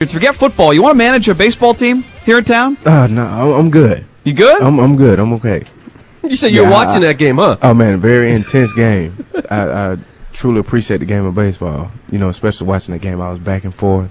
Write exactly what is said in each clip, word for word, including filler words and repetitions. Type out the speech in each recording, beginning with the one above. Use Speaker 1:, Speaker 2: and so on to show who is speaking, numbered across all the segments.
Speaker 1: Forget football. You want to manage a baseball team here in town?
Speaker 2: Uh, no, I'm, I'm good.
Speaker 1: You good?
Speaker 2: I'm, I'm good. I'm okay.
Speaker 3: You said you're
Speaker 2: Yeah,
Speaker 3: watching
Speaker 2: I,
Speaker 3: that game, huh?
Speaker 2: Oh, man, very intense game. I, I truly appreciate the game of baseball, you know, especially watching the game. I was back and forth,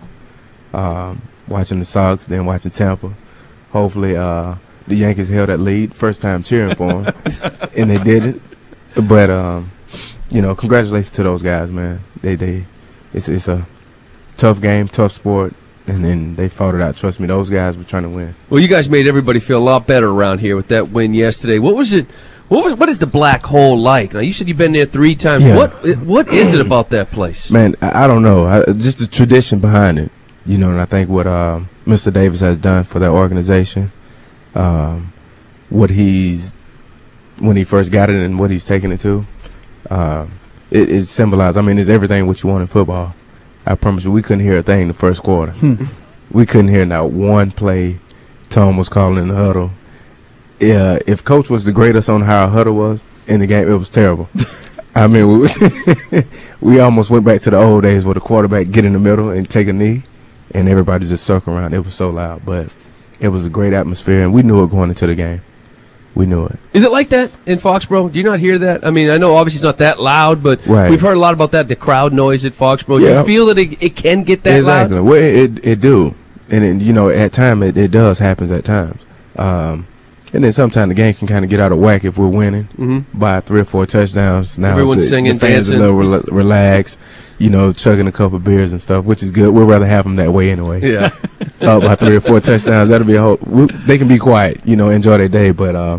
Speaker 2: um, watching the Sox, then watching Tampa. Hopefully uh, the Yankees held that lead. First time cheering for them, and they didn't. But, um, you know, congratulations to those guys, man. They, they, it's, it's a tough game, tough sport. And then they fought it out. Trust me, those guys were trying to win.
Speaker 3: Well, you guys made everybody feel a lot better around here with that win yesterday. What was it? What was? What is the Black Hole like? Now, you said you've been there three times.
Speaker 2: Yeah.
Speaker 3: What? What is it about that place?
Speaker 2: Man, I, I don't know. I, just the tradition behind it, you know. And I think what uh, Mister Davis has done for that organization, um, what he's when he first got it and what he's taken it to, uh, it, it symbolized. I mean, it's everything what you want in football. I promise you, we couldn't hear a thing the first quarter. We couldn't hear not one play Tom was calling in the huddle. Yeah, if Coach was to grade us on how our huddle was in the game, it was terrible. I mean, we, we almost went back to the old days where the quarterback get in the middle and take a knee, and everybody just circle around. It was so loud, but it was a great atmosphere, and we knew it going into the game. We knew it.
Speaker 3: Is it like that in Foxborough? Do you not hear that? I mean, I know obviously it's not that loud, but
Speaker 2: right.
Speaker 3: We've heard a lot about that, the crowd noise at Foxborough. Do
Speaker 2: Yeah.
Speaker 3: you feel that it, it can get that
Speaker 2: exactly.
Speaker 3: loud?
Speaker 2: Well, it, it do. And, it, you know, at times, it, it does happen at times. Um, and then sometimes the game can kind of get out of whack if we're winning
Speaker 3: Mm-hmm.
Speaker 2: by three or four touchdowns. Now
Speaker 3: Everyone's
Speaker 2: it's,
Speaker 3: singing,
Speaker 2: the fans
Speaker 3: dancing.
Speaker 2: are a little re- relaxed, you know, chugging a couple beers and stuff, which is good. We'd rather have them that way anyway.
Speaker 3: Yeah.
Speaker 2: uh, by three or four touchdowns, that'll be a whole. We, they can be quiet, you know, enjoy their day, but uh,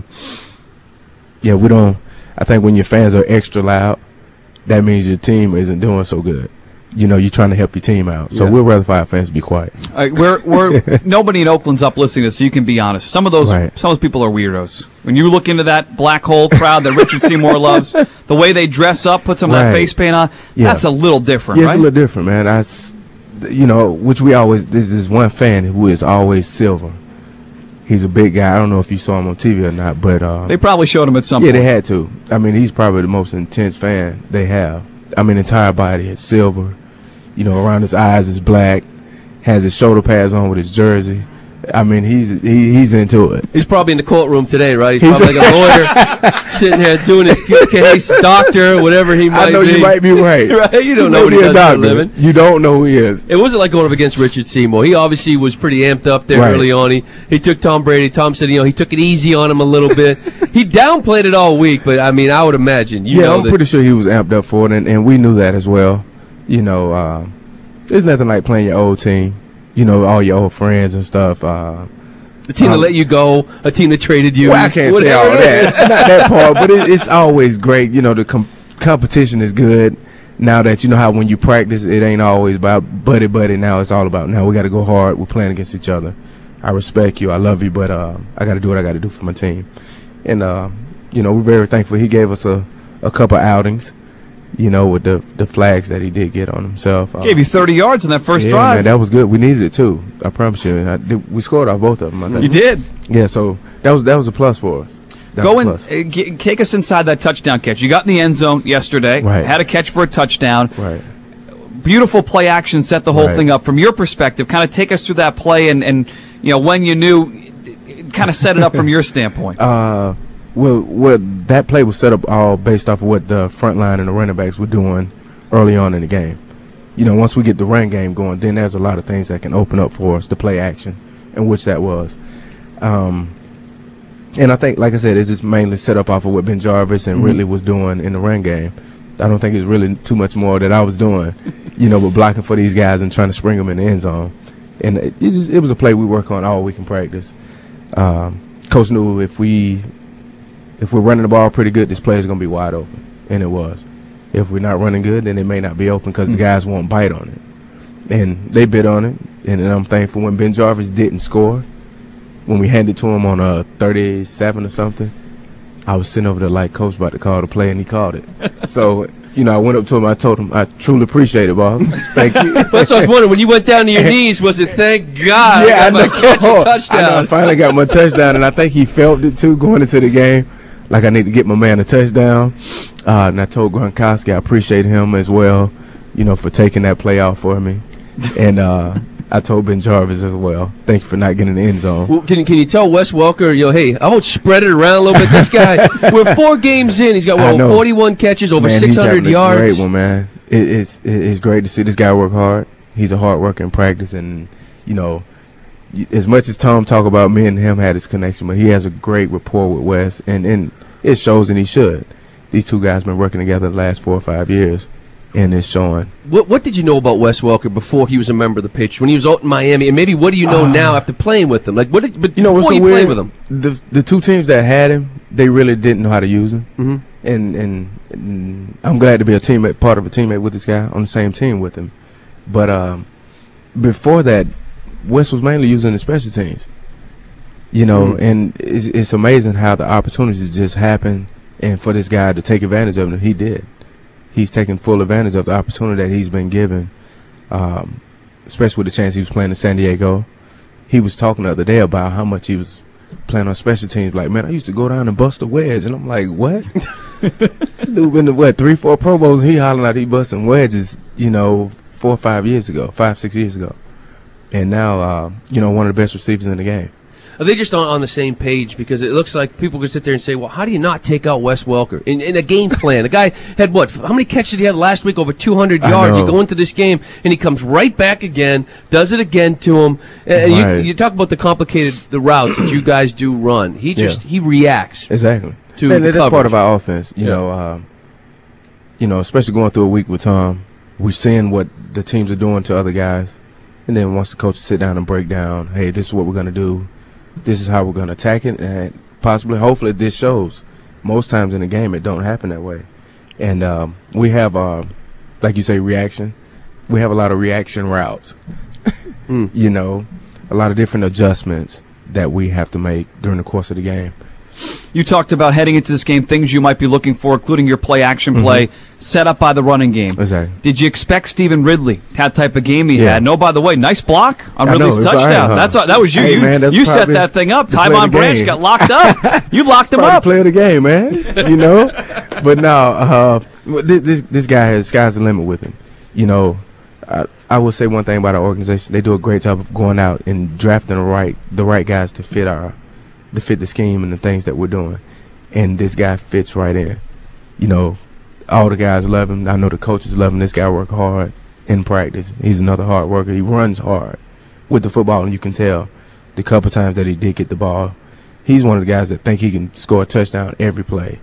Speaker 2: yeah, we don't. I think when your fans are extra loud, that means your team isn't doing so good. You know, you're trying to help your team out. So
Speaker 3: Yeah.
Speaker 2: we'd rather for our fans to be quiet.
Speaker 1: All right, we're, we're nobody in Oakland's up listening to this, so you can be honest. Some of those
Speaker 2: Right.
Speaker 1: some of those people are weirdos. When you look into that Black Hole crowd that Richard Seymour loves, the way they dress up, put some of that
Speaker 2: Right.
Speaker 1: face paint on,
Speaker 2: Yeah.
Speaker 1: that's a little different,
Speaker 2: Yeah,
Speaker 1: right?
Speaker 2: it's a little different, man. I, s- you know, which we always. This is one fan who is always silver. He's a big guy. I don't know if you saw him on T V or not, but uh,
Speaker 1: They probably showed him at some
Speaker 2: yeah,
Speaker 1: point.
Speaker 2: they had to. I mean, he's probably the most intense fan they have. I mean, entire body is silver. You know, around his eyes is black. Has his shoulder pads on with his jersey. I mean, he's he, he's into it.
Speaker 3: He's probably in the courtroom today, right? He's probably like a lawyer sitting here doing his case, doctor, whatever he might
Speaker 2: I know
Speaker 3: be.
Speaker 2: you might be right.
Speaker 3: Right? You don't
Speaker 2: He
Speaker 3: know
Speaker 2: may
Speaker 3: what he
Speaker 2: be
Speaker 3: does
Speaker 2: a
Speaker 3: for a
Speaker 2: doctor.
Speaker 3: living.
Speaker 2: You don't know who he is.
Speaker 3: It wasn't like going up against Richard Seymour. He obviously was pretty amped up there
Speaker 2: Right.
Speaker 3: early on. He, he took Tom Brady. Tom said, you know, he took it easy on him a little bit. He downplayed it all week, but I mean, I would imagine. You
Speaker 2: yeah,
Speaker 3: know
Speaker 2: I'm
Speaker 3: that,
Speaker 2: pretty sure he was amped up for it, and, and we knew that as well. You know, uh, there's nothing like playing your old team. You know, all your old friends and stuff. Uh,
Speaker 3: a team that
Speaker 2: um,
Speaker 3: let you go, a team that traded you.
Speaker 2: well, I can't say
Speaker 3: whatever
Speaker 2: all
Speaker 3: it is.
Speaker 2: that. Not that part, but it, it's always great. You know, the com- competition is good. Now that you know how when you practice, it ain't always about buddy buddy. Now it's all about now we got to go hard. We're playing against each other. I respect you. I love you, but uh, I got to do what I got to do for my team. And uh, you know, we're very thankful. He gave us a, a couple outings. You know, with the the flags that he did get on himself. Uh,
Speaker 1: Gave you thirty yards in that first
Speaker 2: yeah,
Speaker 1: drive.
Speaker 2: man, that was good. We needed it too. I promise you. And I did, we scored off both of them. I think.
Speaker 1: You did.
Speaker 2: Yeah, so that was that was a plus for us. That
Speaker 1: Go
Speaker 2: was
Speaker 1: and
Speaker 2: a plus.
Speaker 1: uh, g- take us inside that touchdown catch. You got in the end zone yesterday.
Speaker 2: Right.
Speaker 1: Had a catch for a touchdown.
Speaker 2: Right.
Speaker 1: Beautiful play action, set the whole
Speaker 2: Right.
Speaker 1: thing up. From your perspective, kind of take us through that play and, and you know, when you knew, kind of set it up from your standpoint.
Speaker 2: Uh, well, well, that play was set up all based off of what the front line and the running backs were doing early on in the game. You know, once we get the run game going, then there's a lot of things that can open up for us to play action, and which that was. Um, and I think, like I said, it's just mainly set up off of what Ben Jarvis and
Speaker 1: Mhm.
Speaker 2: Ridley was doing in the run game. I don't think it's really too much more that I was doing, you know, but blocking for these guys and trying to spring them in the end zone. And it, it, just, it was a play we work on all week in practice. Um, Coach knew if we if we're running the ball pretty good, this play is going to be wide open, and it was. If we're not running good, then it may not be open because the guys won't bite on it. And they bit on it, and then I'm thankful when Ben Jarvis didn't score, when we handed to him on a thirty-seven or something, I was sitting over there like, Coach about to call the play, and he called it. So, you know, I went up to him, I told him, I truly appreciate it, boss. Thank you.
Speaker 3: That's what I was wondering. When you went down to your knees, was it thank God
Speaker 2: Yeah,
Speaker 3: I
Speaker 2: I
Speaker 3: got my
Speaker 2: know.
Speaker 3: catch and
Speaker 2: I know.
Speaker 3: touchdown?
Speaker 2: I finally got my touchdown, and I think he felt it too going into the game. Like I need to get my man a touchdown. Uh, and I told Gronkowski I appreciate him as well, you know, for taking that play out for me. And uh, I told Ben Jarvis as well. Thank you for not getting the end zone.
Speaker 3: Well, can, can you tell Wes Welker, you know, hey, I won't spread it around a little bit. This guy, we're four games in. He's got, well, forty-one catches, over
Speaker 2: man,
Speaker 3: six hundred
Speaker 2: he's
Speaker 3: yards.
Speaker 2: A great one, man. It, it's, it's great to see this guy work hard. He's a hard worker in practice, and, you know, as much as Tom talk about me and him had this connection, but he has a great rapport with Wes, and, and it shows, and he should. These two guys been working together the last four or five years, and it's showing. What
Speaker 3: What did you know about Wes Welker before he was a member of the Patriots? When he was out in Miami, and maybe what do you know uh, now after playing with him? Like what? Did, but
Speaker 2: you know,
Speaker 3: before
Speaker 2: what's so
Speaker 3: you
Speaker 2: weird?
Speaker 3: played with him,
Speaker 2: the the two teams that had him, they really didn't know how to use him.
Speaker 3: Mm-hmm.
Speaker 2: And, and and I'm glad to be a teammate, part of a teammate with this guy on the same team with him. But um, before that, Wes was mainly using the special teams. You know, mm-hmm. and it's, it's amazing how the opportunities just happen. And for this guy to take advantage of it, he did. He's taken full advantage of the opportunity that he's been given, um, especially with the chance he was playing in San Diego. He was talking the other day about how much he was playing on special teams. Like, man, I used to go down and bust a wedge. And I'm like, what? This dude been to, what, three, four Pro Bowls, and he hollering out he busting wedges, you know, four or five years ago, five, six years ago. And now, uh, you know, one of the best receivers in the game.
Speaker 3: Are they just on, on the same page? Because it looks like people could sit there and say, well, how do you not take out Wes Welker? In, in a game plan, the guy had what? How many catches did he have last week? Over two hundred yards. You go into this game, and he comes right back again, does it again to him. And right. you, you talk about the complicated the routes that you guys do run. He just, yeah. he reacts.
Speaker 2: Exactly.
Speaker 3: To
Speaker 2: and
Speaker 3: the
Speaker 2: that's
Speaker 3: coverage.
Speaker 2: part of our offense. You
Speaker 3: yeah.
Speaker 2: know, um, you know, especially going through a week with Tom, we're seeing what the teams are doing to other guys. And then once the coaches sit down and break down, hey, this is what we're going to do. This is how we're going to attack it, and possibly, hopefully, this shows. Most times in the game, it don't happen that way. And um, we have, uh, like you say, reaction. We have a lot of reaction routes. mm. You know, a lot of different adjustments that we have to make during the course of the game.
Speaker 1: You talked about heading into this game, things you might be looking for, including your play-action mm-hmm. play, set up by the running game.
Speaker 2: Exactly.
Speaker 1: Did you expect Stephen Ridley, that type of game he
Speaker 2: yeah.
Speaker 1: had? No, by the way, nice block on
Speaker 2: I
Speaker 1: Ridley's
Speaker 2: know,
Speaker 1: touchdown.
Speaker 2: Right, huh?
Speaker 1: That's That was you.
Speaker 2: Hey,
Speaker 1: you
Speaker 2: man,
Speaker 1: you set that thing up. Tyvon Branch got locked up. You locked him up.
Speaker 2: Play of the game, man. You know? But now, uh, this, this, this guy has, sky's the limit with him. You know, I, I will say one thing about our organization. They do a great job of going out and drafting the right, the right guys to fit our, to fit the scheme and the things that we're doing. And this guy fits right in. You know, all the guys love him. I know the coaches love him. This guy works hard in practice. He's another hard worker. He runs hard with the football, and you can tell the couple times that he did get the ball. He's one of the guys that think he can score a touchdown every play.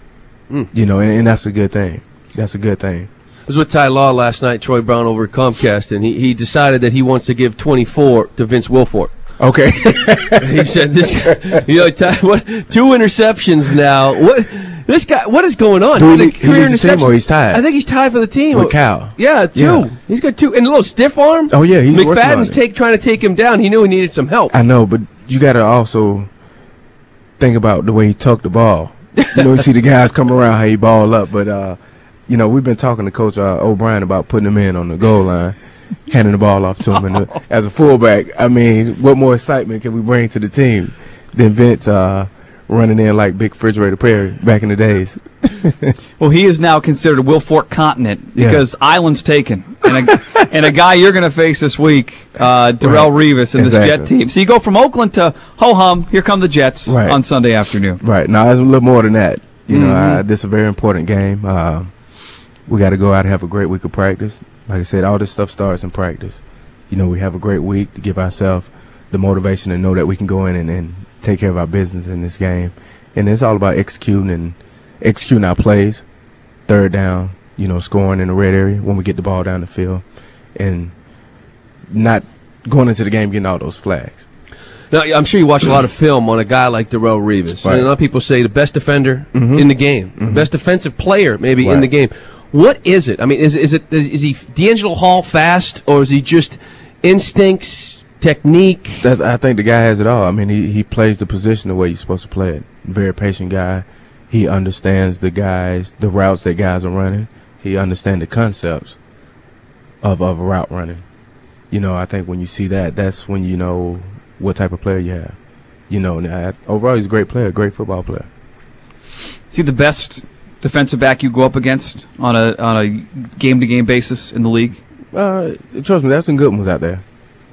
Speaker 2: Mm. You know, and, and that's a good thing. That's a good thing.
Speaker 3: I was with Ty Law last night, Troy Brown over at Comcast, and he, he decided that he wants to give twenty-four to Vince Wilfork.
Speaker 2: Okay.
Speaker 3: He said, "This, guy, you know, Ty, what? Two interceptions now. What? This guy? What is going on?
Speaker 2: Dude, he, he leads the team or he's tied?
Speaker 3: I think he's tied for the team
Speaker 2: with Cal.
Speaker 3: Yeah, two. Yeah. He's got two, and a little stiff arm.
Speaker 2: Oh yeah, he's
Speaker 3: McFadden's take trying to take him down. He knew he needed some help.
Speaker 2: I know, but you got to also think about the way he tucked the ball. You know, you see the guys come around how he ball up, but uh, you know, we've been talking to Coach uh, O'Brien about putting him in on the goal line. Handing the ball off to him. And uh, as a fullback, I mean, what more excitement can we bring to the team than Vince uh, running in like Big Refrigerator Perry back in the days?
Speaker 1: Well, he is now considered a Wilfork continent because yeah. Island's taken. And a, and a guy you're going to face this week, uh, Darrelle right. Revis and exactly. this Jet team. So you go from Oakland to ho-hum, here come the Jets right. on Sunday afternoon.
Speaker 2: Right. Now, it's a little more than that. You mm-hmm. know, uh, this is a very important game. Uh, we got to go out and have a great week of practice. Like I said, all this stuff starts in practice. You know, we have a great week to give ourselves the motivation to know that we can go in and, and take care of our business in this game. And it's all about executing and executing our plays, third down, you know, scoring in the red area when we get the ball down the field, and not going into the game getting all those flags.
Speaker 3: Now, I'm sure you watch a lot of film on a guy like Darrelle Revis. Right. And a lot of people say the best defender mm-hmm. in the game, mm-hmm. the best defensive player maybe right. in the game. What is it? I mean, is is it is he D'Angelo Hall fast, or is he just instincts, technique?
Speaker 2: That, I think the guy has it all. I mean, he, he plays the position the way you're supposed to play it. Very patient guy. He understands the guys, the routes that guys are running. He understands the concepts of of route running. You know, I think when you see that, that's when you know what type of player you have. You know, now, overall, he's a great player, a great football player.
Speaker 1: Is he the best defensive back you go up against on a on a game to game basis in the league?
Speaker 2: Uh, trust me, there's some good ones out there.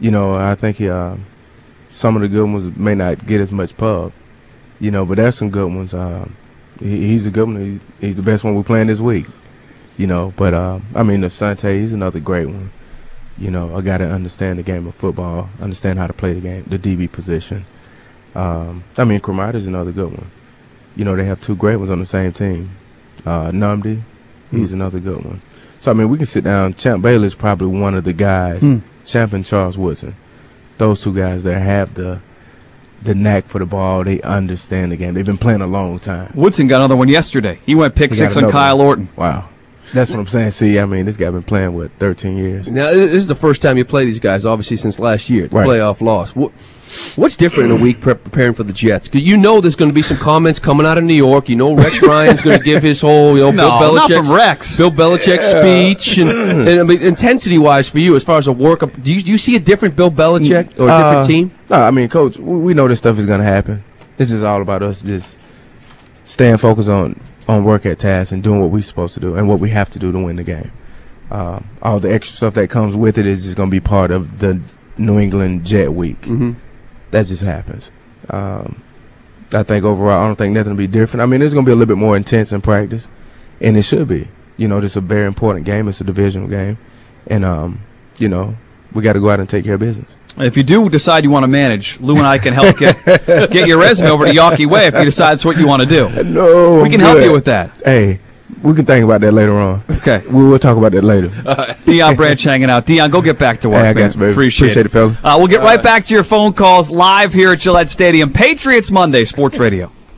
Speaker 2: you know, I think he, uh, some of the good ones may not get as much pub, you know, but there's some good ones. Uh, he, he's a good one. He's, he's the best one we're playing this week, you know. But, uh, I mean, Asante, he's another great one. You know, I got to understand the game of football, understand how to play the game, the D B position. Um, I mean, Cromartie's another good one. You know, they have two great ones on the same team. Uh, Numdy, he's mm. another good one. So, I mean, we can sit down. Champ Bailey's probably one of the guys. Mm. Champ and Charles Woodson. Those two guys that have the the knack for the ball. They understand the game. They've been playing a long time.
Speaker 1: Woodson got another one yesterday. He went pick he six on Kyle one. Orton.
Speaker 2: Wow. That's what I'm saying. See, I mean, this guy been playing, what, thirteen years?
Speaker 3: Now, this is the first time you play these guys, obviously, since last year, the
Speaker 2: right.
Speaker 3: playoff loss. What, what's different in a week prep preparing for the Jets? Because you know there's going to be some comments coming out of New York. You know Rex Ryan's going to give his whole, you know,
Speaker 1: no,
Speaker 3: Bill
Speaker 1: not
Speaker 3: Belichick's,
Speaker 1: from Rex.
Speaker 3: Bill Belichick speech. And, and I mean, intensity-wise for you, as far as a workup, do you, do you see a different Bill Belichick or a different
Speaker 2: uh,
Speaker 3: team?
Speaker 2: No, I mean, Coach, we know this stuff is going to happen. This is all about us just staying focused on on work at task and doing what we're supposed to do and what we have to do to win the game. Um, all the extra stuff that comes with it is just going to be part of the New England Jet week.
Speaker 3: Mm-hmm.
Speaker 2: That just happens. Um, I think overall, I don't think nothing will be different. I mean, it's going to be a little bit more intense in practice, and it should be. You know, this is a very important game. It's a divisional game. And, um, you know, we got to go out and take care of business.
Speaker 1: If you do decide you want to manage, Lou and I can help get get your resume over to Yawkey Way if you decide that's what you want to do.
Speaker 2: No,
Speaker 1: we can
Speaker 2: good.
Speaker 1: help you with that.
Speaker 2: Hey, we can think about that later on.
Speaker 1: Okay.
Speaker 2: We will talk about that later.
Speaker 1: Uh, Deion Branch hanging out. Deion, go get back to work,
Speaker 2: hey, I
Speaker 1: man.
Speaker 2: got you, baby.
Speaker 1: Appreciate,
Speaker 2: Appreciate it,
Speaker 1: it
Speaker 2: fellas.
Speaker 1: Uh, we'll get
Speaker 3: All
Speaker 1: right
Speaker 3: right.
Speaker 1: back to your phone calls live here at Gillette Stadium. Patriots Monday, Sports Radio.